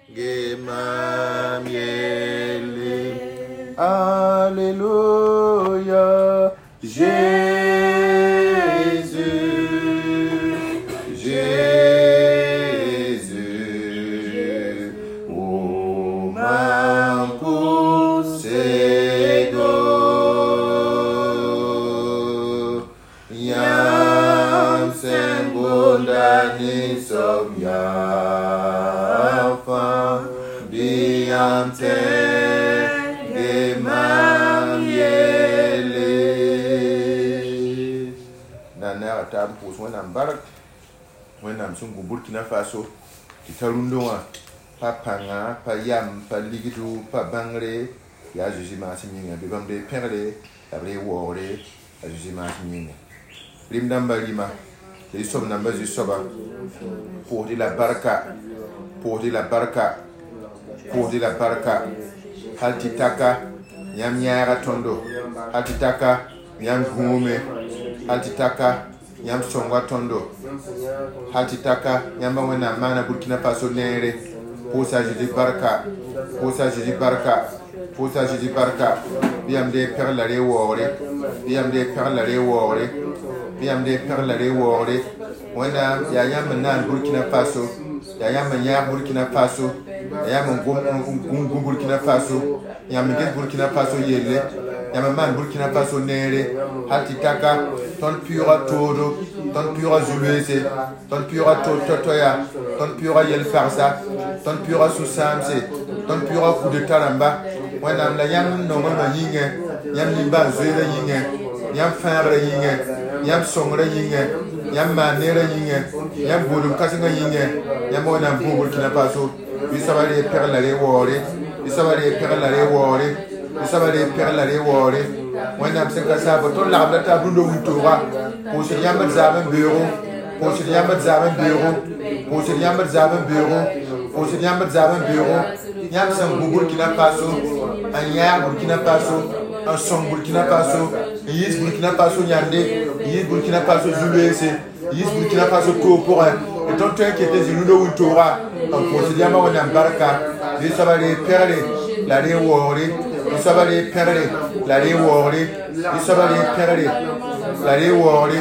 Gemamiele. Alléluia. Jésus, ô mon possèdeur, yam symbole d'année som yafa, biam te gemamiele. Nana tab pos wanam barak, wanam sungu Burkina Faso, kitarundonga, pa panga, pa yam, pa ligidu, pa bangre, ya Jésus masimine, bibamde perle, abre wore, a Jésus masimine. Rim namba lima, les sommes namba du soba, pour de la barca, pour de la barca, pour de la barca, altitaka, yam yara tondo, altitaka, yam gume, altitaka, yam songwa tondo, altitaka, yam wana mana Burkina Faso nere, pour ça Jésus barca, pour ça Jésus barca, pour ça Jésus barca, biam de perle wore, biam de perle wore, biam de perle wore, wana ya yam nan Burkina Faso, ya yam Burkina Faso, ya yam Burkina Faso, yam Burkina Faso yele, yam man Burkina Faso nere, hatitaka, ton pura todo, ton pura zulese, ton pura totoya, ton pura yel farsa, ton pura susamse, ton pura coup de taramba, wana la yam no ma yinge, yam limba zele yinge, yam fare yinge, yam songre yinge, yam manere yinge, yam bodum kasinga yinge, yam wana Burkina Faso, isabale perle wore, isabale perle wore, isabale perle wore, wana msenga sabo ton la blata bundo untora, pour se yam zaben bureau, pour se yam zaben bureau, pour se yam zaben bureau, pour se yam zaben bureau, yam sang Burkina Faso, un yam Burkina Faso, un son Burkina Faso, yis Burkina Faso yande, yis Burkina Faso zulese, yis Burkina Faso corporel, et ton train qui était Zulundo Untora, en procédant en barca, il savait perler, la réwori, il savait perler, la réwori, il savait perler, la réwori,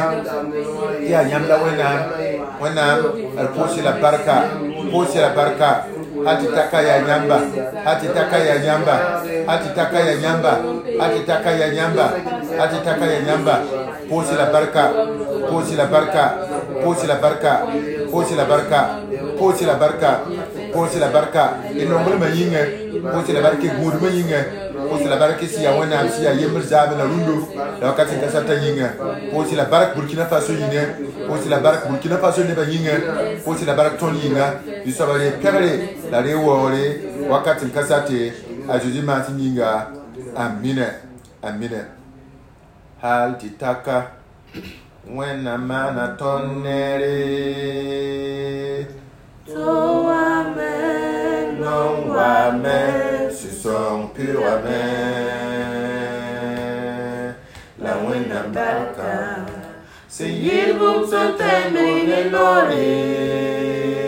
et à Yamda Wenam, elle pose la barca, pose la barca. Hatitaka ya nyamba, hatitaka ya nyamba, hatitaka ya nyamba, hatitaka ya nyamba, hatitaka ya nyamba. Pose la barca, pose la barca, pose la barca, pose la barca, pose la barca, pose la barca. Et non me yinge, pose la barca goud me yinge, pose la barca si ya wana si ya yember zabe na rundu, la wakati kasata yinge. Pose la barca Burkina Faso yinge, pose la barca Burkina Faso ne ba yinge, pose la barca ton yinga, du sabale perle. La rewore wakati kasate a Jésus Martininga. Amine, amine. Hal titaka wena mana tonere to amen, non amen, ce sont pur amen. La wena barka se yilbum sonteme nelore.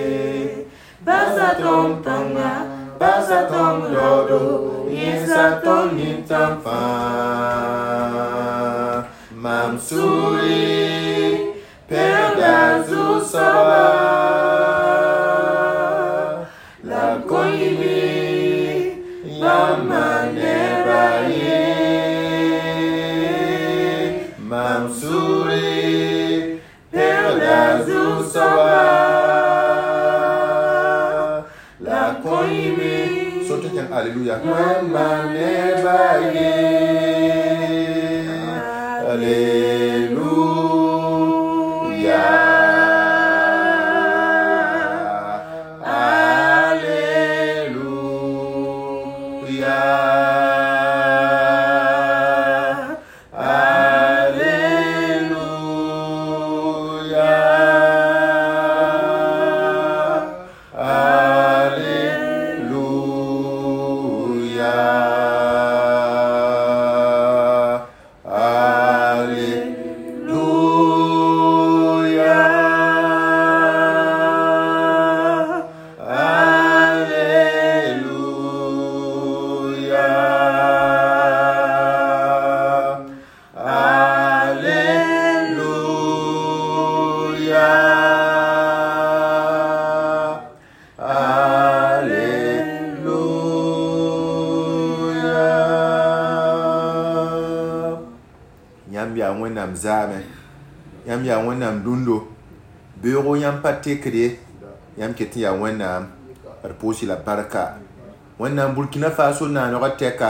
Basatom tanga, basatom lodo, yesatom nitamfa. Mamsuri, perdazu sawa. La koimi, yamanera ye. Mamsuri, perdazu sawa. Alléluia. Alléluia. wẽnnaam zaame yãmb yaa wẽnnaam dũndo beoogo yãmb pa tekre yãmb ket n yaa wẽnnaam d pʋʋs-y la barka wẽnnaam Burkina Faso naanegã tɛka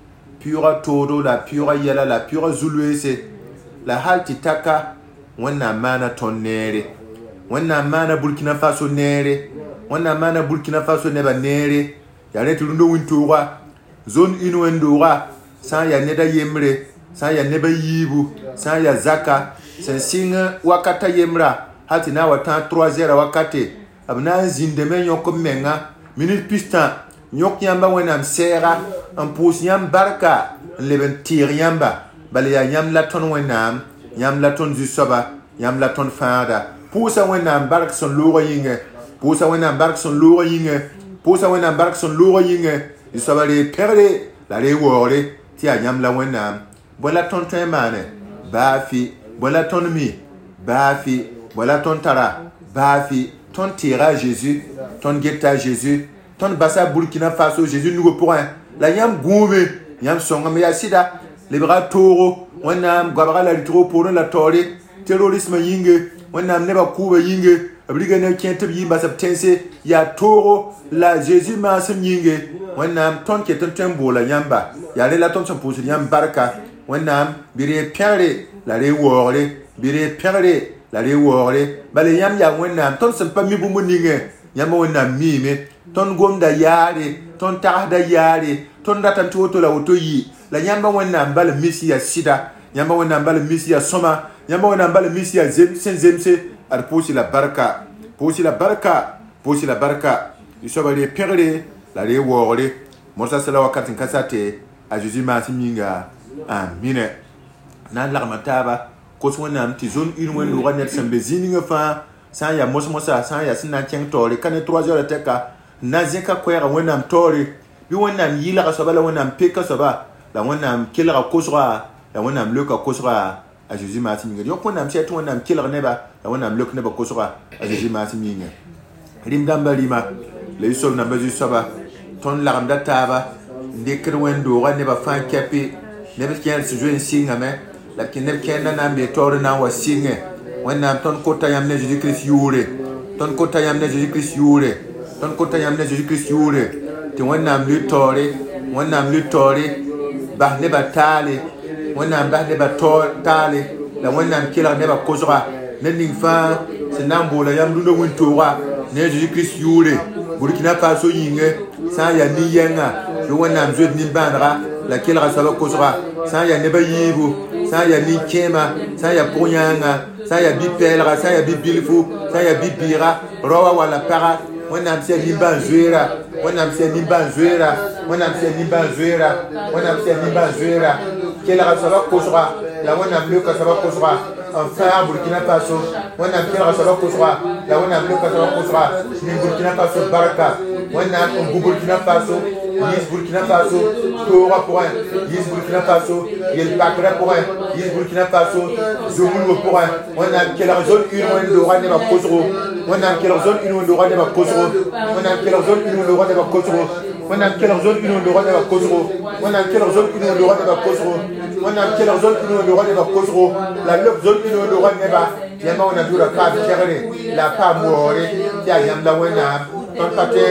pʋʋga toodo la pʋʋga yɛla la pʋʋga zulweese la hal tɩ taka wẽnnaam maana tõnd neere wẽnnaam maana Burkina Faso neere wẽnnaam maana Burkina Faso nebã neere yaa rẽ tɩ rũndã wĩntoogã zone in wẽn-doogã sã n yaa neda yembre sã n yaa nebã yiibu sã n yaa zaka sẽn sɩng wakata yembrã hal tɩ na n wa tãag 3 wakate b na n zĩndame yõk b menga minit pistã yõk yãmba wẽnnaam sɛɛga n pʋʋs yãmb barka n leb n tɩɩg yãmba bala yaa yãmb la tõnd wẽnnaam yãmb la tõnd zu-soaba yãmb la tõnd fãada pʋʋsa wẽnnaam bark sẽn loogã yĩnge pʋʋsa wẽnnaam bark sẽn loogã yĩnge pʋʋsa wẽnnaam bark sẽn loogã yĩnge zu-soaba ree pẽgre la ree waoogre tɩ yaa yãmb la wẽnnaam bõe la tõnd tõe n maane baafi bõe la tõnd mi baafi bõe la tõnd tara baafi tõnd teega a Jésus tõnd geta a Jésus tõnd basa Burkina Faso Jésus nugã pʋgẽ la yãmb gũume yãmb sõngame yaa sɩda lebga toogo wẽnnaam goabga la rɩtgo poorẽ la taoore terrorisme yĩnge wẽnnaam nebã kʋʋba yĩnge b riga ne kẽ tɩ b yɩ bas b tẽnse yaa toogo la Jésus maasem yĩnge wẽnnaam tõnd ket n tõe n boola yãmba yaa rẽ la tõnd sẽn pʋʋsd yãmb barka wẽnnaam bɩ ree pẽgre la ree waoogre bɩ ree pẽgre la ree waoogre bala yãmb yaa wẽnnaam tõnd sẽn pa mi bũmb ningẽ yãmba wẽnnaam miime tõnd gomda yaare tõnd tagsda yaare tõnd ratame tɩ woto la woto yɩ la yãmba wẽnnaam bala mis yaa sɩda yãmba wẽnnaam bala mis yaa sõma yãmba wẽnnaam bala mis yaa sẽn zemse ad pʋʋs-y la barka pʋʋs-y la barka pʋʋs-y la barka y soaba ree pẽgre la ree waoogre mosa sẽla wakat n ka sate a Jésus maasem yĩnga amine na n lagma taaba kos wẽnnaam tɩ zone in wẽn-doogã ned sẽn be zĩig-ningã fãa sã n yaa mos-mosa sã n yaa sẽn na n kẽng taoore ka ne 3 heures tɛka n na zẽka koɛɛga wẽnnaam taoore bɩ wẽnnaam yɩlga soaba la wẽnnaam peka soaba la wẽnnaam kelga kosga la wẽnnaam leoka kosga a Jésus maasem yĩnga yõk wẽnnaam sɛ tɩ wẽnnaam kelg neba la wẽnnaam leok nebã kosga a Jésus maasem yĩnga rɩm dãmba rɩma la y sob namba zu-soaba tõnd lagemda taaba n dɩkd wẽn-doogã nebã fãa kɛpɩ neb kẽer sẽn zoe n sɩngame la neb kẽenda na n bee taoore na n wa sɩngẽ wẽnnaam tõnd kota yãmb ne Jésus Kirist yʋʋre tõnd kota yãmb ne Jésus Kirist yʋʋre tõnd kota yãmb ne Jésus Kirist yʋʋre tɩ wẽnnaam lʋɩ taoore wẽnnaam lʋɩ taoore bas nebã taale wẽnnaam bas nebã taale la wẽnnaam kelg nebã kosga ned ning fãa sẽn na n boola yãmb rũndã wĩntoogã ne Jésus Kirist yʋʋre Burkina Faso yĩnge sã n yaa nin-yɛngã tɩ wẽnnaam zoed nin-bãanega la kelga soaba kosga sã n yaa nebã yiibu sã n yaa nin-kẽema sã n yaa pʋg-yãanga sã n yaa bi-pɛɛlga sã n yaa bi-bilfu sã n yaa bi-bɩɩga raoa wala paga wẽnnaam sẽn yaa nin-bãan zoeera wẽnnaam sẽn yaa nin-bãan zoeera wẽnnaam sẽn yaa nin-bãan zoeera wẽnnaam sẽn yaa nin-bãan zoeera kelga soaba kosga la wẽnnaam leoka soaba kosga n fãag Burkina Faso wẽnnaam kelga soaba kosga la wẽnnaam leoka soaba kosga nin Burkina Faso barka wẽnnaam n bu Burkina Faso yɩs Burkina Faso toogã pʋgẽ yɩs Burkina Faso yel-pakrã pʋgẽ yɩs Burkina Faso zo-wilgã pʋgẽ wẽnnaam kelg zone in wẽn-doogã nebã kosgo wẽnnaam kelg zone in wẽn-doogã nebã kosgo wẽnnaam kelg zone in wẽn-doogã nebã kosgo wẽnnaam kelg zone in wẽn-doogã nebã kosgo wẽnnaam kelg zone in wẽn-doogã nebã kosgo wẽnnaam kelg zone in wẽn-doogã nebã kosgo la leb zone in wẽn-doogã nebã yãmba wẽnnaam dʋʋra paam kɛgre la a paam waoore tɩ yaa yãmb la wẽnnaam tõnd pa tɩ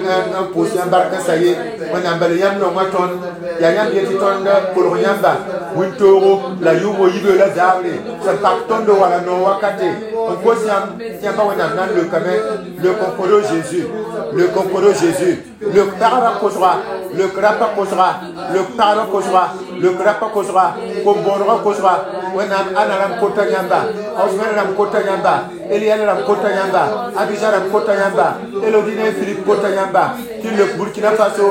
n pʋʋs yãmb bark n sa ye wẽnnaam bala yãmb nongã tõnd yaa yãmb yet tɩ tõnd kolg yãmba wĩntoogo la yʋʋmo yibe la zaabre sẽn pak tõnd wala noog wakate n kos yãmb tɩ yãmba wẽnnaam na n leokame leok n kõdo Jésus leok n kõdo Jésus leok pagrã kosga leok rapa kosga leok pagrã kosga leok rapa kosga kom-bõonegã kosga wẽnnaam ana rãmb kota yãmba osman rãmb kota yãmba Eliel rãmb kota yãmba Abija rãmb kota yãmba Elodine Philippe kota yãmba tɩ leok Burkina Faso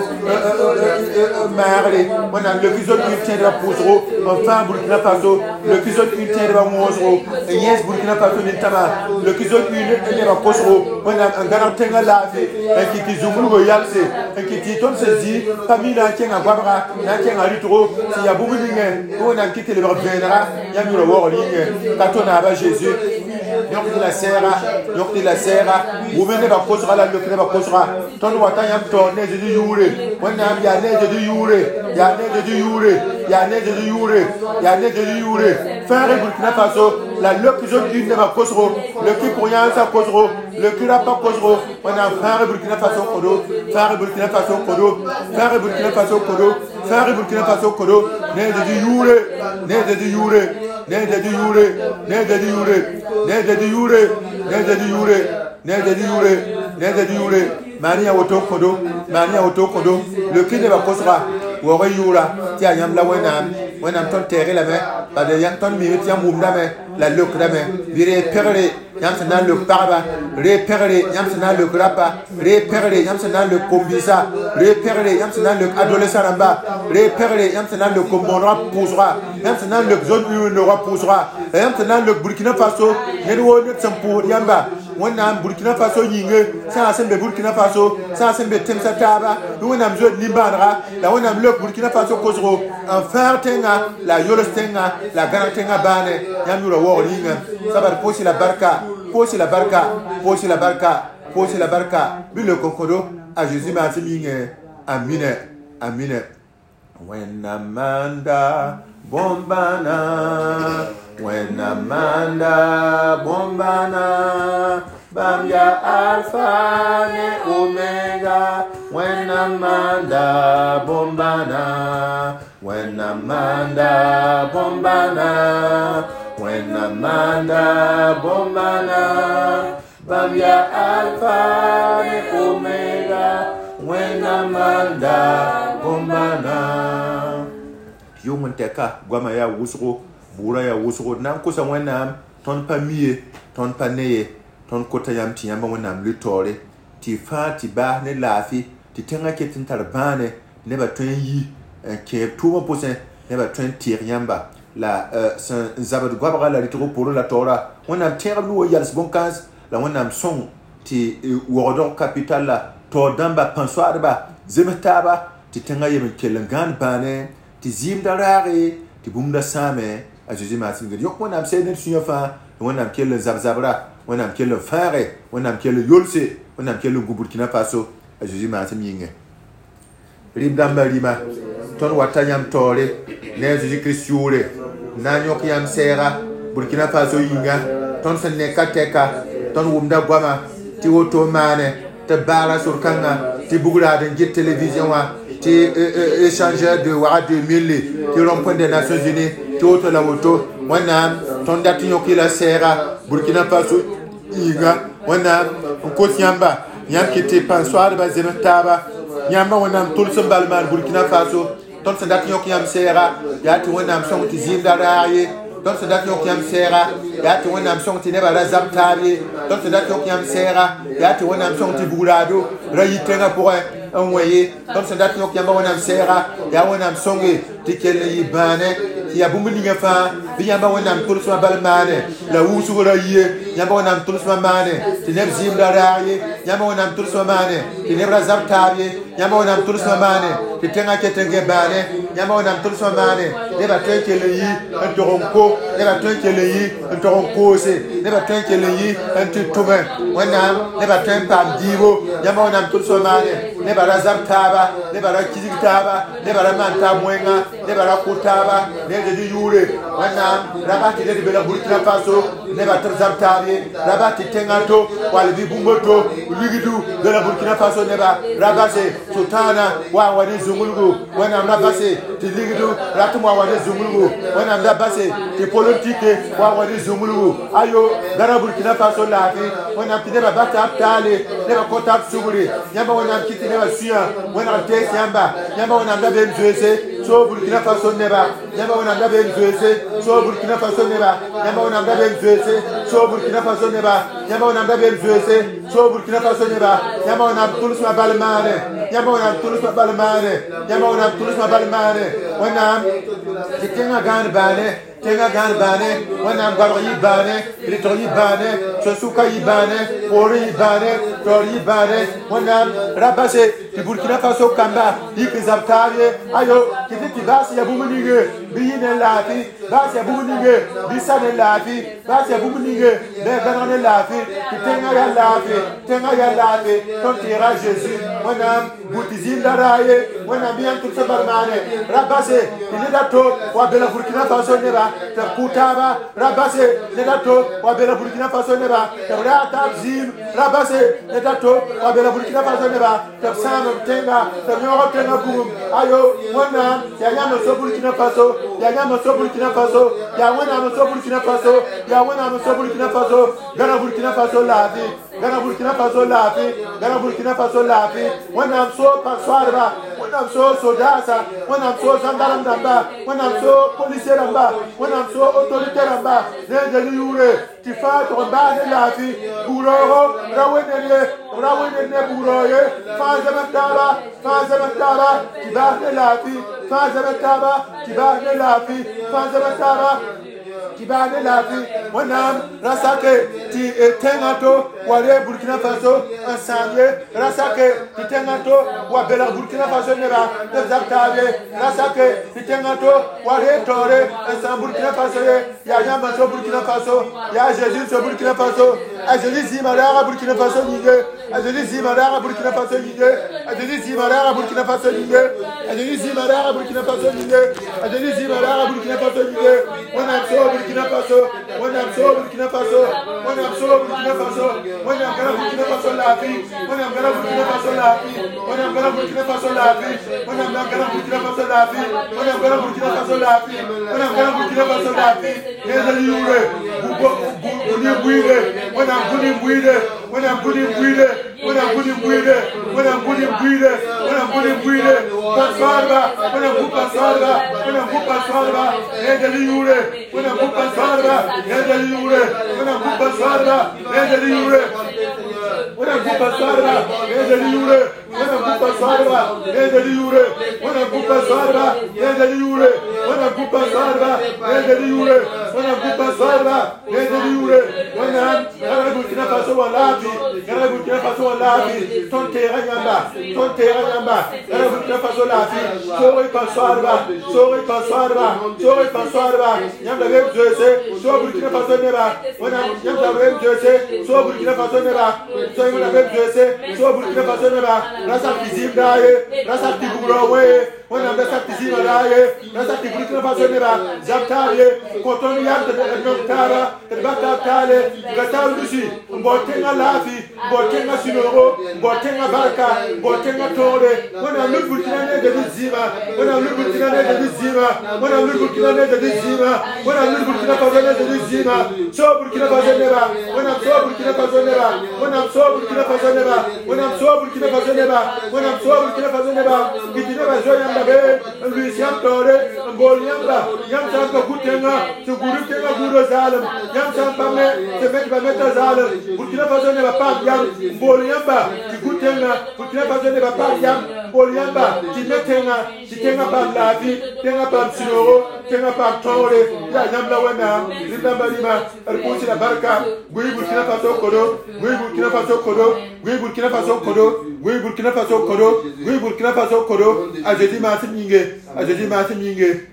maagre wẽnnaam leoki zone in tẽedbã pʋʋsgo n fãag Burkina Faso leoki zone in tẽedbã wõosgo n yẽes Burkina Faso nin-tãma leoki zone in nebã kosgo wẽnnaam n gãneg tẽngã laafɩ n kɩ tɩ zũmblgo yalse n kɩ tɩ tõnd sẽn zĩ pa mi na n kẽngã goabga na n kẽngã rɩtgo sẽn yaa bũmb ningẽ tɩ wẽnnaam kɩ tɩ lebg vẽenega yãmb yʋra waoogr yĩngẽ ka to naaba Jésus yõk tɩ la sɛɛga yõk tɩ la sɛɛga wʋme nebã kosga la leok nebã kosga tõnd wata yãmb taoor ne Jésus yʋʋre wẽnnaam yaa ne Jésus yʋʋre yaa ne Jésus yʋʋre ya ne de yure ya ne de yure faire Burkina Faso la loque zone une de ma cosro le qui pour rien ça cosro le qui n'a pas cosro on a faire Burkina Faso kodo faire Burkina Faso kodo faire Burkina Faso kodo faire Burkina Faso kodo ne de yure ne de yure ne de yure ne de yure ne de yure ne de yure ne de yure ne de yure mania auto kodo le qui ne va cosra ou yura tiens yam la wenam ton terre la main pas de yan ton minute yam mumda me la loque la main vire perle yam sana le parba re perle yam sana le grappa re perle yam sana le combisa re perle yam sana le adolescent ramba re perle yam sana le commandant pousera yam sana le zone où ne reposera yam sana le Burkina Faso ne wo ne tsampo yamba wonna Burkina Faso yinge sa sembe Burkina Faso sa sembe temsa taba wonna mzo limbandra la wonna le Burkina Faso kozro en faire tenga la yolostenga la garantenga bane yamura wo linga sabar posi la barka bi le kokodo a Jésus ma timinge amine when amanda bombana Bambia Alpha ne Omega when Amanda Bombana Bambia Alpha ne Omega when Amanda Bombana Yomun teka gwama ya wusro bura ya wusro nan kusa wannan ton pamiye ton paneye ton kota yam ti yamba wannan litore ti fa ti ba ne lafi ti tenga ke tin tarbane ne ba ton yi ke tumo posen ne ba ton tir yamba la zabad gwabra la litoro pour la tora wannan terre lu yals bonkaz la wannan son ti wordor capital la to damba pansoir ba zemetaba ti tenga yem kelangan bane ti zim darare ti bumda same a Jésus Martin gadi yok wonam seyden suñu fa wonam kel zabzabra wonam kel fare wonam kel yolse wonam kel Burkina Faso a Jésus Martin yinge rimdamba rima ton watanyam tore ne Jésus Christ yure na nyok yam sera Burkina Faso yinga ton sen ne kateka ton wumda gwama ti woto mane te bara surkanga ti bugura de git télévision wa ti échangeur de wa 2000 ti rond-point des Nations Unies ti woto la woto wana ton dati nyoki la sera Burkina Faso inga wana ko tiamba nyam kiti pansoir ba zemetaba nyamba wana tulsum balman Burkina Faso ton sen dati nyoki yam sera ya ti wana son ti zinda raaye ton sen dati nyoki yam sera ya ti wana son ti neba la zabtabi ton sen dati nyoki yam sera ya ti wana son ti bugulado rayitenga pour envoyer ton sen dati nyoki yam wana sera ya wana songe ti kelle yibane ya bumulinga fa bi yamba wana tulsum balmane la wusu raye yamba wana tulsum mane ti neb zimda raaye yamba wana tulsum mane ti nebra zabtabi yamba wana tulsum mane ti tenga ketenge bane yamba wana tulsum mane neba tenkele yi ntoronko neba tenkele yi ntoronko se neba tenkele yi ntitume wana neba tempa dibo yamba wana tulsum mane neba razabtaba neba rakizitaba neba ramanta mwenga neba rakutaba de yure wana rabati de bela Burkina Faso ne ba tzabtabi rabati tengato wal bibumboto ligidu de la Burkina Faso ne ba rabase sultana wa wani zungulgu wana rabase ti ligidu ratuma wani zungulgu wana rabase ti politique wa wani zungulgu ayo dara Burkina Faso la fi wana ti ne ba bata tale ne ba kota suguri nyamba wana kiti ne ba suya wana te yamba nyamba wana ndabe mzwese so Burkina Faso ne ba nyamba wana ndabe mzwese so Burkina Faso neba nyamba wana ndabe mzwese so Burkina Faso neba nyamba wana ndabe mzwese so Burkina Faso neba nyamba wana tulusma balmane nyamba wana tulusma balmane nyamba wana tulusma balmane wana tenga gan bane wana ngaro yibane rito yibane sosuka yibane ori yibane tori yibane wana rabase ti Burkina Faso kamba ikizabtaye ayo kiti basi ya bumuninge biyine lafi basi ya bumuninge bisane lafi basi ya bumuninge beganane lafi tenga ya lafi ton tira Jésus wana butizimda raye wana biyan tutsa barmane rabase ilidato wa bela Burkina Faso neba kutaba rabase ilidato wa bela Burkina Faso neba rata zim rabase ilidato wa bela Burkina Faso neba tabsam tenga tabnyoro tenga bum ayo wana ya nyama so Burkina Faso ya nyama so Burkina Faso ya wana so Burkina Faso ya wana so Burkina Faso gara Burkina Faso lafi gara Burkina Faso lafi gara Burkina Faso lafi wana so paswarba wana so sodasa wana so sandaram damba wana so policier damba wana so autorité damba ne yure tifa to bane lafi buroro rawene buroye faza mataba tibane lafi faza mataba tibane lafi faza mataba tibane lafi wanam rasake ti tengato wale Burkina Faso ensemble rasake ti tengato wa bela Burkina Faso neba exactable rasake ti tengato wale tore ensemble Burkina Faso ya nyama so Burkina Faso ya Jésus so Burkina Faso a Jésus zimara Burkina Faso nyinge a Jésus zimara Burkina Faso nyinge a Jésus zimara Burkina Faso nyinge a Jésus zimara Burkina Faso nyinge a Jésus zimara Burkina Faso nyinge wanam so Burkina Faso wanam so Burkina Faso wanam so Burkina Faso wanam gara Burkina Faso lafi wanam gara Burkina Faso lafi wanam gara Burkina Faso lafi wanam gara Burkina Faso lafi wanam gara Burkina Faso lafi wanam gara Burkina Faso lafi nezali yure buni buide wanam buni buide wanam buni buide wanam buni buide wanam buni buide wanam buni buide pasarba wanam pasarba wanam pasarba nezali yure wanam pasarba nezali yure wanam pasarba nezali yure wanam pasarba nezali yure wanam pasarba nezali yure wanam pasarba nezali yure wanam pasarba nezali yure wanam pasarba nezali yure wanam gara Burkina Faso walafi gara Burkina Faso walafi ton terrain yamba gara Burkina Faso lafi sori pasarba nyamba web jose so Burkina Faso neba wanam nyamba web jose so Burkina Faso neba so nyamba web jose so Burkina Faso neba rasa tizim daye rasa tiburowe wanam rasa tizim daye rasa Burkina Faso neba zaptaye koton yante nokara tebata kale gatalusi mbotenga lafi mbotenga sinoro mbotenga baraka mbotenga tore wanam Burkina ne de zima wanam Burkina ne de zima wanam Burkina ne de zima wanam Burkina Faso ne de zima so Burkina Faso neba wanam so Burkina Faso neba wanam so Burkina Faso neba wanam so Burkina Faso neba wanam so Burkina Faso neba bitineba joyamba be Lucian tore mboliamba yamsa kutenga suguru tenga guro zalim yamsa pame tefet pameta zalim Burkina Faso neba pa yam mboliamba kutenga Burkina Faso neba pa yam mboliamba timetenga titenga pa lafi tenga pa sinoro tenga pa tore ya nyamla wana libamba lima arkusi la barka gui Burkina Faso kodo gui Burkina Faso kodo gui Burkina Faso kodo gui Burkina Faso kodo gui Burkina Faso kodo a Jésus mati minge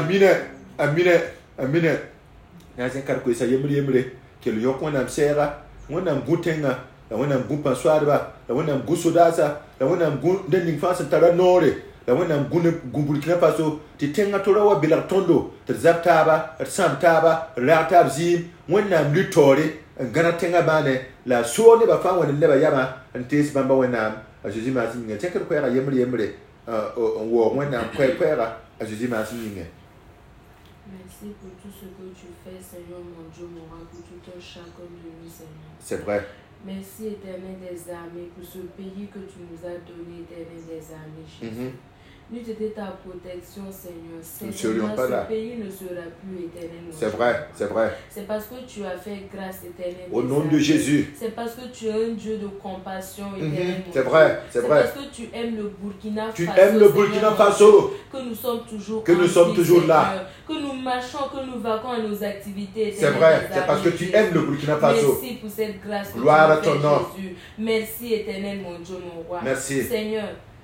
amine na sen kar ko sa yemre ke lo yok wona sera wona gutenga la wona gupa swarba la wona gusudasa la wona ndending fasa tara nore la wona Burkina Faso ti tenga tora wa bilar tondo te zaptaba samtaba ratab zim wona mlitore ngana tenga bane la sone ba fa wona leba yama antes bamba wona a Jésus mati minge ten kar ko ya yemre wo wona kwera a Jésus mati minge. Merci pour tout ce que tu fais, Seigneur mon Dieu, mon roi, pour tout un chacun de nous, Seigneur. C'est vrai. Merci, Éternel des armées, pour ce pays que tu nous as donné, Éternel des armées, Jésus. N'eût été ta protection, Seigneur. Ce pays ne sera plus éternel. C'est vrai, c'est vrai. C'est parce que tu as fait grâce éternelle. Au nom de Jésus. C'est parce que tu es un Dieu de compassion éternelle. C'est vrai, c'est vrai. C'est parce que tu aimes le Burkina Faso. Tu aimes le Burkina Faso. Que nous sommes toujours là. Que nous marchons, que nous vaquons à nos activités. C'est vrai, c'est parce que tu aimes le Burkina Faso. Merci pour cette grâce. Gloire à ton nom. Jésus. Merci éternel mon Dieu, mon roi. Merci. Seigneur,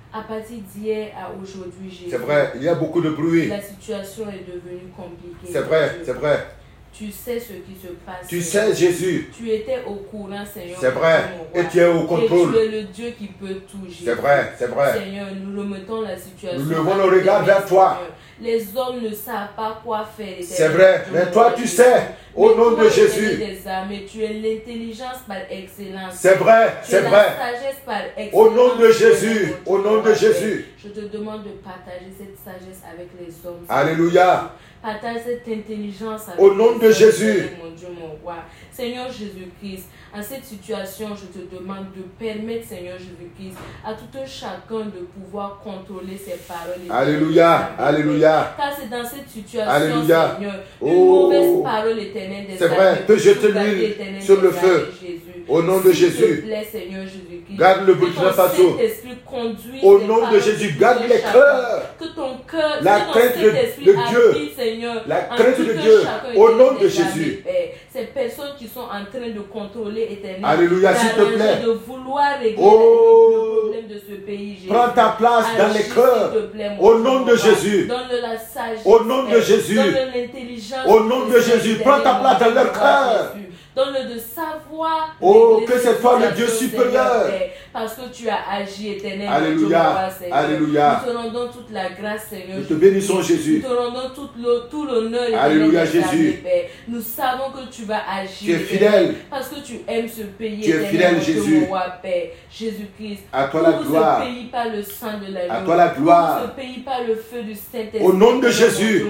À partir d'hier à aujourd'hui, Jésus. C'est vrai, il y a beaucoup de bruit. La situation est devenue compliquée. C'est vrai, c'est vrai. Tu sais ce qui se passe. Tu sais, Jésus. Tu étais au courant, Seigneur. C'est vrai. Et tu es au contrôle. Et tu es le Dieu qui peut tout, Jésus. C'est vrai, c'est vrai. Seigneur, nous remettons la situation. Nous levons le regard vers toi. Seigneur. Les hommes ne savent pas quoi faire. C'est vrai, mais toi tu sais, au nom de Jésus. Mais tu es l'intelligence par excellence. C'est vrai, c'est vrai. La sagesse par excellence. Au nom de Jésus, au nom de Jésus. Je te demande de partager cette sagesse avec les hommes. Alléluia. Partage cette intelligence avec au nom de Jésus. Mon Dieu, mon roi. Seigneur Jésus-Christ, en cette situation, je te demande de permettre, Seigneur Jésus-Christ, à tout un chacun de pouvoir contrôler ses paroles. Alléluia, alléluia. Car c'est dans cette situation, alléluia. Seigneur, une mauvaise parole éternelle des c'est vrai, que je te l'huile sur le feu. Au nom de Jésus. Plaît, Seigneur Jésus-Christ. Garde le Burkina Faso. Au nom de Jésus, garde les cœurs. Que ton cœur, la crainte de Dieu. Seigneur, la crainte de Dieu. Au nom de Jésus. Ces personnes qui sont en train de contrôler éternellement. Alléluia, s'il te plaît. De vouloir régler le problème de ce pays. Jésus. Prends ta place dans les cœurs. Au nom de Jésus. Donne-le la sagesse. Au nom de Jésus. Donne-le l'intelligence. Au nom de Jésus. Prends ta place dans leur cœur. Donne-le de savoir. Oh, que c'est toi le Dieu supérieur. Parce que tu as agi éternellement. Alléluia. Alléluia. Nous te rendons toute la grâce, Seigneur. Nous te bénissons, Jésus. Nous te rendons tout l'honneur. Alléluia, Jésus. Nous savons que tu vas agir. Tu es fidèle. Parce que tu aimes ce pays. Tu es fidèle, Jésus. Jésus-Christ. À toi la gloire. Ce pays par le sang de la vie. À toi la gloire. Ce pays par le feu du Saint-Esprit. Au nom de Jésus.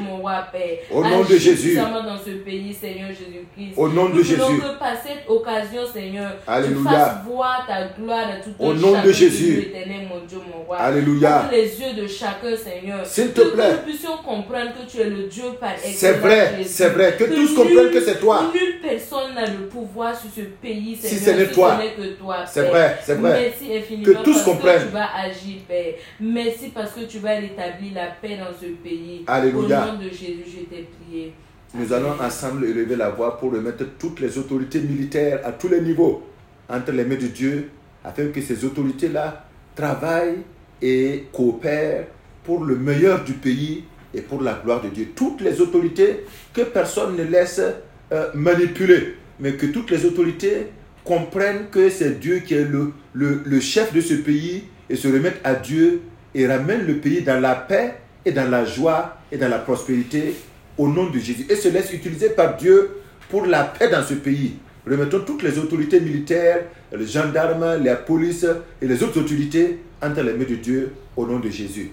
Au nom de Jésus. Dans ce pays, Seigneur Jésus-Christ. Au nom de Jésus. Que par cette occasion, Seigneur, Alléluia. tu fasses voir ta gloire à tout au nom de Jésus. Éternel, mon Dieu, mon roi. Alléluia. Ouvre les yeux de chacun, Seigneur. S'il te plaît. Que nous puissions comprendre que tu es le Dieu par excellence. C'est vrai, c'est vrai. Que tous comprennent que c'est toi. Nulle personne n'a le pouvoir sur ce pays, Seigneur. Si ce n'est toi. C'est vrai, c'est vrai. Merci infiniment que tous comprennent. Que tu vas agir, Père. Merci parce que tu vas rétablir la paix dans ce pays. Alléluia. Au nom de Jésus, je t'ai prié. Nous allons ensemble élever la voix pour remettre toutes les autorités militaires à tous les niveaux entre les mains de Dieu, afin que ces autorités-là travaillent et coopèrent pour le meilleur du pays et pour la gloire de Dieu. Toutes les autorités, que personne ne laisse manipuler, mais que toutes les autorités comprennent que c'est Dieu qui est le chef de ce pays et se remettent à Dieu et ramènent le pays dans la paix et dans la joie et dans la prospérité au nom de Jésus, et se laisse utiliser par Dieu pour la paix dans ce pays. Remettons toutes les autorités militaires, les gendarmes, la police et les autres autorités entre les mains de Dieu au nom de Jésus.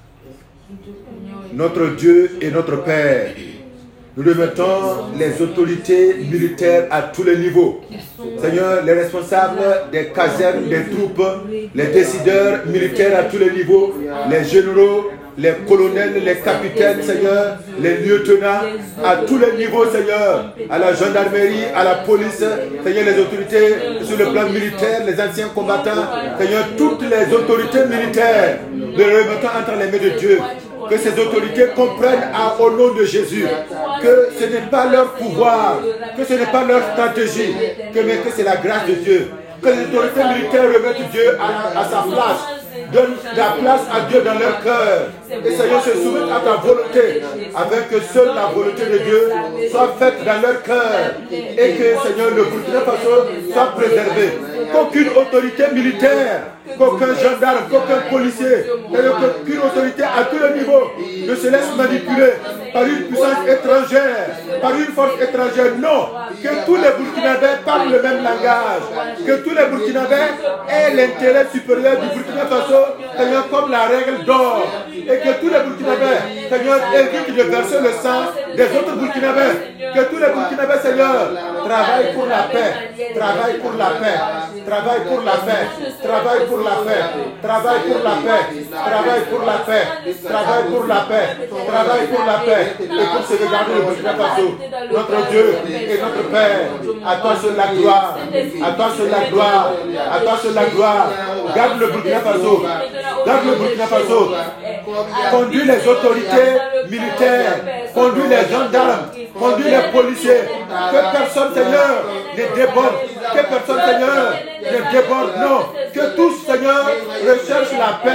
Notre Dieu et notre Père, nous remettons les autorités militaires à tous les niveaux. Seigneur, les responsables des casernes, des troupes, les décideurs militaires à tous les niveaux, les généraux, les colonels, les capitaines, Seigneur, les lieutenants, à tous les niveaux, Seigneur, à la gendarmerie, à la police, Seigneur, les autorités sur le plan militaire, les anciens combattants, Seigneur, toutes les autorités militaires, les remettons entre les mains de Dieu. Que ces autorités comprennent au nom de Jésus que ce n'est pas leur pouvoir, que ce n'est pas leur stratégie, mais que c'est la grâce de Dieu. Que les autorités militaires remettent Dieu à sa place. Donne la place à Dieu dans leur cœur. Et Seigneur, se soumettent à ta volonté, afin que seule la volonté de Dieu soit faite dans leur cœur. Et que, Seigneur, le Burkina Faso soit préservé. Qu'aucune autorité militaire, qu'aucun gendarme, qu'aucun policier, qu'aucune autorité à tous les niveaux ne se laisse manipuler par une puissance étrangère, par une force étrangère. Non, que tous les Burkinabés parlent le même langage, que tous les Burkinabés aient l'intérêt supérieur du Burkina Faso, Seigneur, comme la règle d'or, et que tous les Burkinabés, Seigneur, évitent de verser le sang des autres Burkinabés, que tous les Burkinabés, Seigneur, travaillent pour la paix, travaillent pour la paix, travaillent pour la paix, travaillent pour la paix, travaillent pour la paix, travaillent pour la paix, travaillent pour la paix, travaillent pour la paix, et pour se regarder le Burkina Faso, notre Dieu et notre Père. À toi seul la gloire, à toi seul la gloire, à toi seul la gloire. Garde le Burkina Faso, garde le Burkina Faso. Conduis les autorités militaires, conduis les gendarmes, conduis les policiers. Que personne, Seigneur, ne déborde. Que personne, Seigneur, ne déborde. Non. Que tous, Seigneur, recherchent la paix.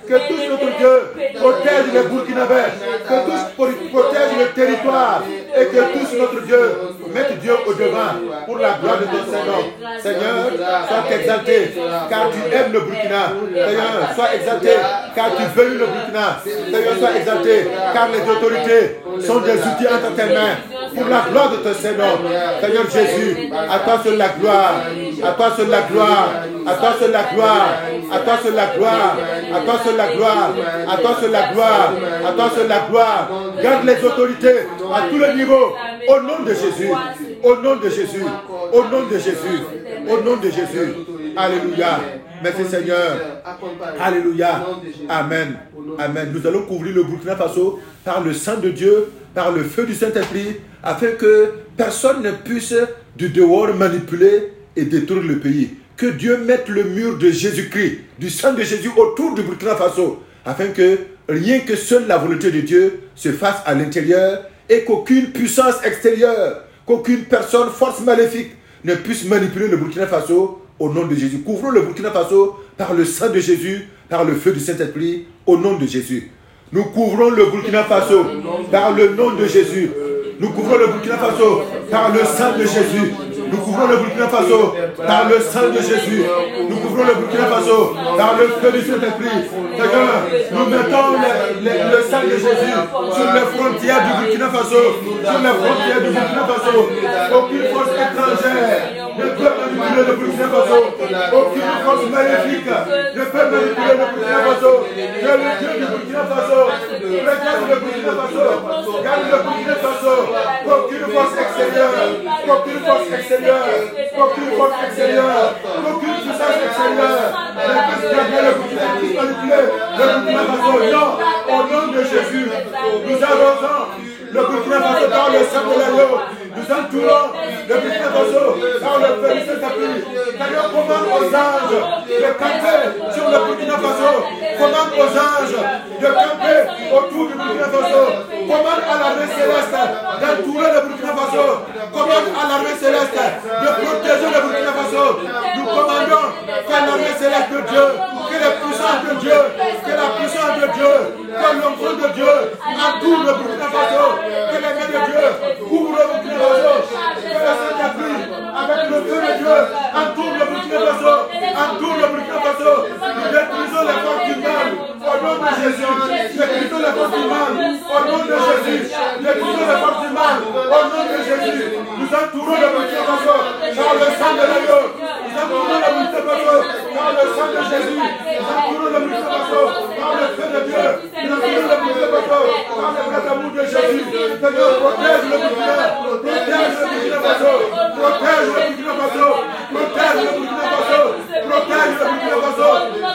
Que touche notre Dieu protège les Burkinabés. Que touche protège le territoire. Et que touche notre Dieu. Mette Dieu au devant pour la gloire de ton Seigneur. Seigneur, sois exalté car tu aimes le Burkina. Seigneur, sois exalté car tu veux le Burkina. Seigneur, sois exalté car les autorités sont des outils entre tes mains pour la gloire de ton Seigneur. Seigneur Jésus, à toi seule la gloire. À toi seule la gloire. À toi seule la gloire. À toi seule la gloire. À toi seule la gloire. À toi seule la gloire. À toi seule la gloire. Garde les autorités à tous les niveaux. Au nom de Jésus. Au nom de Jésus. Au nom de Jésus. Au nom de Jésus. Alléluia. Merci Seigneur. Alléluia. Amen. Amen. Nous allons couvrir le Burkina Faso par le sang de Dieu, par le feu du Saint-Esprit, afin que personne ne puisse du dehors manipuler et détruire le pays. Que Dieu mette le mur de Jésus-Christ, du sang de Jésus autour du Burkina Faso, afin que rien que seule la volonté de Dieu se fasse à l'intérieur et qu'aucune puissance extérieure, qu'aucune personne, force maléfique ne puisse manipuler le Burkina Faso au nom de Jésus. Couvrons le Burkina Faso par le sang de Jésus, par le feu du Saint-Esprit, au nom de Jésus. Nous couvrons le Burkina Faso par le nom de Jésus. Nous couvrons le Burkina Faso par le sang de Jésus. Nous couvrons le Burkina Faso par le sang de Jésus. Nous couvrons le Burkina Faso par le feu du Saint-Esprit. Seigneur, nous mettons le sang de Jésus sur les frontières du Burkina Faso. Sur les frontières du Burkina Faso. Aucune force étrangère ne peut manipuler le Burkina Faso. Aucune force maléfique ne peut manipuler le Burkina Faso. Que le Dieu du Burkina Faso regarde le Burkina Faso. Garde le Burkina Faso. Aucune force extérieure. Aucune force extérieure. Aucune force extérieure. Aucune puissance extérieure ne peut garder le Burkina Faso. Manipuler le Burkina Faso. Non, au nom de Jésus, nous arrosons le Burkina Faso par le sang de l'agneau. Nous entourons le Burkina Faso par le feu du Saint-Esprit. Seigneur, commande aux anges de camper sur le Burkina Faso. Commande aux anges de camper autour du Burkina Faso. Commande à l'armée céleste d'entourer le Burkina Faso. Commande à l'armée céleste de protéger le Burkina Faso. Nous commandons que l'armée céleste de Dieu, que la puissance de Dieu, que la puissance de Dieu, que l'onction de Dieu entoure le Burkina Faso. Que les mains de Dieu couvrent le Burkina Faso. Que le Saint-Esprit, avec le feu de Dieu, entoure le Burkina Faso. Entoure le Burkina Faso. Nous détruisons les forces du mal. Au nom de Jésus. Détruisons les forces du mal. Au nom de Jésus. Détruisons les forces du mal. Au nom de Jésus. Nous entourons le Burkina Faso par le sang de l'agneau. Nous entourons le Burkina Faso par le sang de Jésus. Nous entourons le Burkina Faso par le feu de Dieu. Nous entourons le Burkina Faso par le bras d'amour de Jésus. Seigneur, protège le Burkina. Protège le Burkina Faso. Protège le Burkina Faso. Protège le Burkina Faso. Protège le Burkina Faso.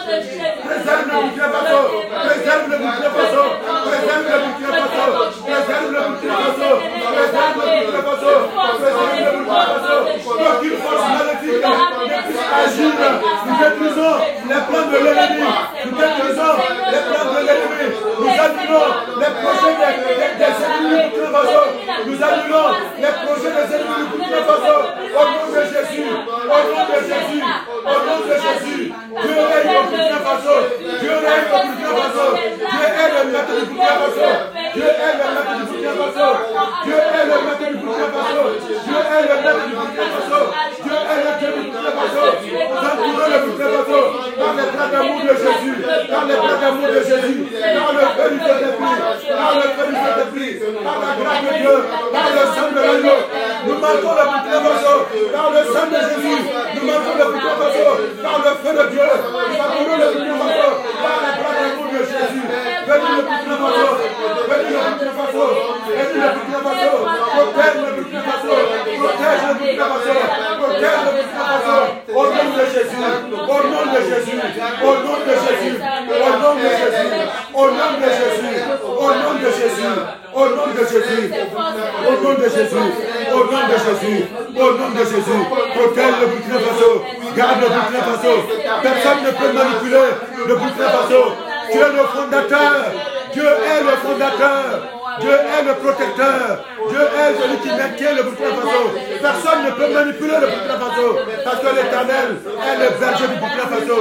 Préserve le Burkina Faso. Préserve le Burkina Faso. Préserve le Burkina Faso. Préserve le Burkina Faso. Préserve le Burkina Faso. Préserve le Burkina Faso. Aucune force maléfique ne puisse agir. Nous détruisons les plans de l'ennemi. Nous détruisons les plans de l'ennemi. Nous annulons les projets des ennemis du Burkina Faso. Nous annulons les projets des ennemis du Burkina Faso. Au nom de Jésus. Au nom de Jésus. Au nom de Jésus. Dieu règne au Burkina Faso. Dieu règne au Burkina Faso. Dieu est le maître du Burkina Faso. Dieu est le maître du Burkina Faso. Dieu est le maître du Burkina Faso. Dieu est le maître du Burkina Faso. Dieu est le Dieu du Burkina Faso. Nous entourons le Burkina Faso par les bras d'amour de Jésus. Par les bras d'amour de Jésus. Par le feu du Saint-Esprit. Par le feu du Saint-Esprit. Par la grâce de Dieu. Par le sang de l'agneau. Nous marquons le Burkina Faso par le sang de Jésus. Nous marquons le Burkina Faso par le feu de Dieu. Nous entourons le Burkina Faso par la grâce d'amour de Jésus. Bénis le Burkina Faso. Bénis le Burkina Faso. Bénis le Burkina Faso. Protège le Burkina Faso. Protège le Burkina Faso. Protège le Burkina Faso. Au nom de Jésus. Au nom de Jésus. Au nom de Jésus. Au nom de Jésus. Au nom de Jésus. Au nom de Jésus. Au nom de Jésus. Au nom de Jésus. Au nom de Jésus. Au nom de Jésus. Protège le Burkina Faso. Garde le Burkina Faso. Personne ne peut manipuler le Burkina Faso. Tu es le fondateur. Dieu est le fondateur. Dieu est le protecteur. Dieu est celui qui maintient le Burkina Faso. Personne ne peut manipuler le Burkina Faso. Parce que l'Éternel est le berger du Burkina Faso.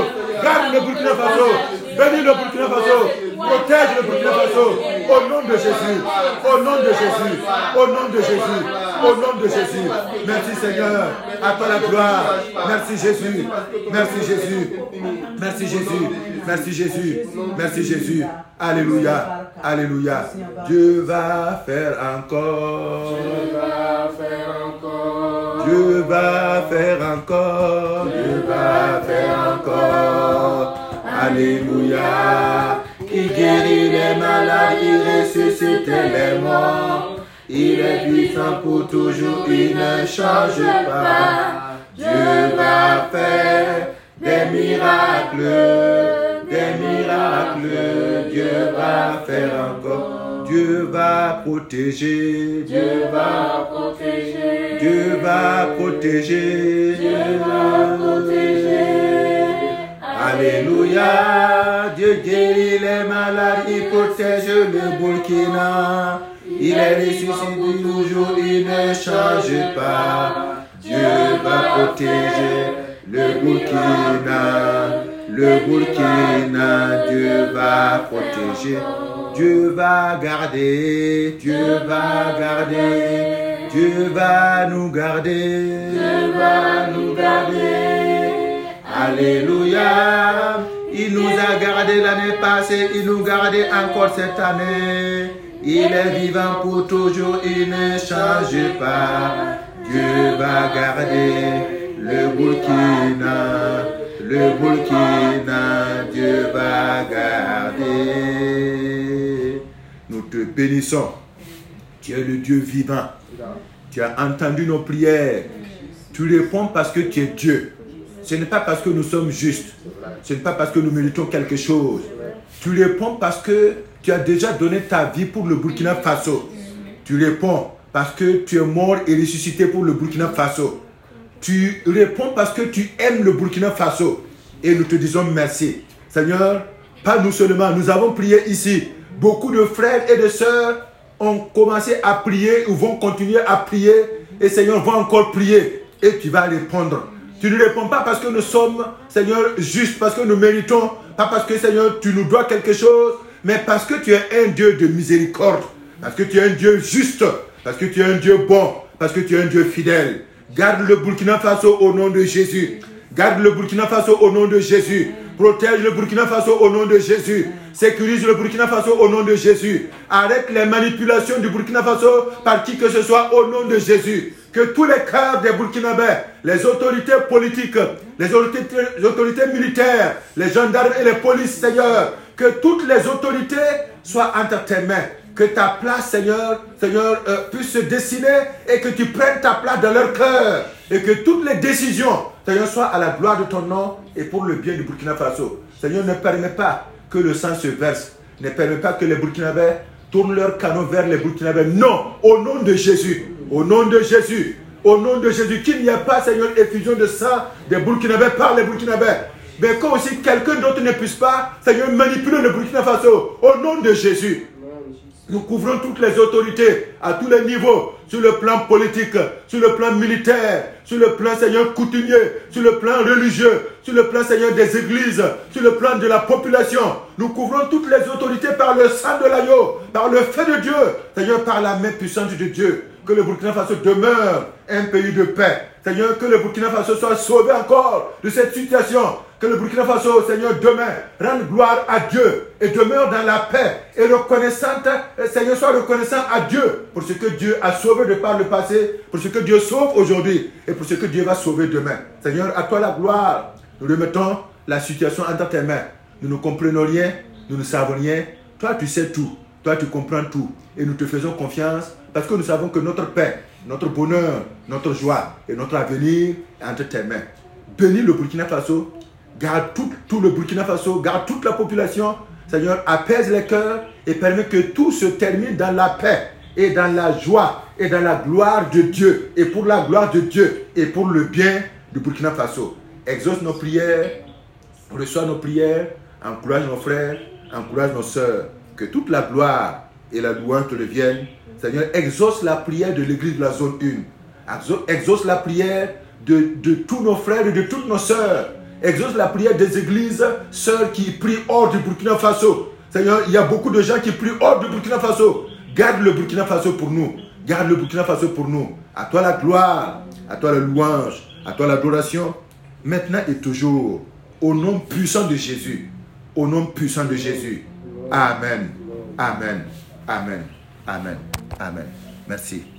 Garde le Burkina Faso. Bénis le Burkina Faso. Protège le Burkina Faso. Au nom de Jésus. Au nom de Jésus. Au nom de Jésus. Au nom de Jésus. Merci Seigneur. À toi la gloire. Merci Jésus. Merci Jésus. Merci Jésus. Merci Jésus. Merci Jésus. Alléluia. Alléluia. Dieu va faire encore. Dieu va faire encore. Dieu va faire encore. Dieu va faire encore. Alléluia. Il guérit les malades, il ressuscite les morts. Il est puissant pour toujours, il ne change pas. Dieu va faire des miracles, des miracles. Dieu va faire encore. Dieu va protéger. Dieu va protéger. Dieu va protéger. Dieu va protéger. Alléluia. Dieu guérit les malades, il protège le Burkina. Il est ressuscité toujours, il ne change pas. Dieu va protéger le Burkina. Le Burkina, Dieu va protéger. Dieu va garder. Dieu va garder. Dieu va nous garder. Dieu va nous garder. Alléluia. Il nous a gardés l'année passée, il nous garde encore cette année. Il est vivant pour toujours, il ne change pas. Dieu va garder le Burkina. Le Burkina, Dieu va garder. Nous te bénissons. Tu es le Dieu vivant. Tu as entendu nos prières. Tu réponds parce que tu es Dieu. Ce n'est pas parce que nous sommes justes. Ce n'est pas parce que nous méritons quelque chose. Tu réponds parce que tu as déjà donné ta vie pour le Burkina Faso. Tu réponds parce que tu es mort et ressuscité pour le Burkina Faso. Tu réponds parce que tu aimes le Burkina Faso. Et nous te disons merci. Seigneur, pas nous seulement, nous avons prié ici. Beaucoup de frères et de sœurs ont commencé à prier ou vont continuer à prier. Et Seigneur, va encore prier. Et tu vas répondre. Tu ne réponds pas parce que nous sommes, Seigneur, justes, parce que nous méritons. Pas parce que, Seigneur, tu nous dois quelque chose. Mais parce que tu es un Dieu de miséricorde. Parce que tu es un Dieu juste. Parce que tu es un Dieu bon. Parce que tu es un Dieu fidèle. Garde le Burkina Faso au nom de Jésus. Garde le Burkina Faso au nom de Jésus. Protège le Burkina Faso au nom de Jésus. Sécurise le Burkina Faso au nom de Jésus. Arrête les manipulations du Burkina Faso par qui que ce soit au nom de Jésus. Que tous les cadres des Burkinabés, les autorités politiques, les autorités militaires, les gendarmes et les polices, Seigneur, que toutes les autorités soient entre tes mains. Que ta place, Seigneur, puisse se dessiner et que tu prennes ta place dans leur cœur. Et que toutes les décisions, Seigneur, soient à la gloire de ton nom et pour le bien du Burkina Faso. Seigneur, ne permets pas que le sang se verse. Ne permets pas que les Burkinabés tournent leur canot vers les Burkinabés. Non, au nom de Jésus. Au nom de Jésus. Au nom de Jésus. Qu'il n'y a pas, Seigneur, effusion de sang des Burkinabés par les Burkinabés. Mais que aussi quelqu'un d'autre ne puisse pas, Seigneur, manipuler le Burkina Faso. Au nom de Jésus. Nous couvrons toutes les autorités à tous les niveaux, sur le plan politique, sur le plan militaire, sur le plan, Seigneur, coutumier, sur le plan religieux, sur le plan, Seigneur, des églises, sur le plan de la population. Nous couvrons toutes les autorités par le sang de l'agneau, par le feu de Dieu, Seigneur, par la main puissante de Dieu. Que le Burkina Faso demeure un pays de paix. Seigneur, que le Burkina Faso soit sauvé encore de cette situation. Que le Burkina Faso, Seigneur, demain, rende gloire à Dieu et demeure dans la paix. Et reconnaissante, Seigneur, soit reconnaissant à Dieu pour ce que Dieu a sauvé de par le passé, pour ce que Dieu sauve aujourd'hui et pour ce que Dieu va sauver demain. Seigneur, à toi la gloire. Nous remettons la situation entre tes mains. Nous ne comprenons rien, nous ne savons rien. Toi, tu sais tout. Toi, tu comprends tout. Et nous te faisons confiance parce que nous savons que notre paix, notre bonheur, notre joie et notre avenir est entre tes mains. Bénis le Burkina Faso. Garde tout le Burkina Faso, garde toute la population. Seigneur, apaise les cœurs et permet que tout se termine dans la paix et dans la joie et dans la gloire de Dieu. Et pour la gloire de Dieu et pour le bien du Burkina Faso. Exauce nos prières, reçois nos prières, encourage nos frères, encourage nos sœurs. Que toute la gloire et la louange te reviennent. Seigneur, exauce la prière de l'église de la zone 1. Exauce la prière de tous nos frères et de toutes nos sœurs. Exauce la prière des églises, sœurs qui prient hors du Burkina Faso. Seigneur, il y a beaucoup de gens qui prient hors du Burkina Faso. Garde le Burkina Faso pour nous. Garde le Burkina Faso pour nous. À toi la gloire, à toi la louange, à toi l'adoration, maintenant et toujours. Au nom puissant de Jésus. Au nom puissant de Jésus. Amen. Amen. Amen. Amen. Amen. Merci.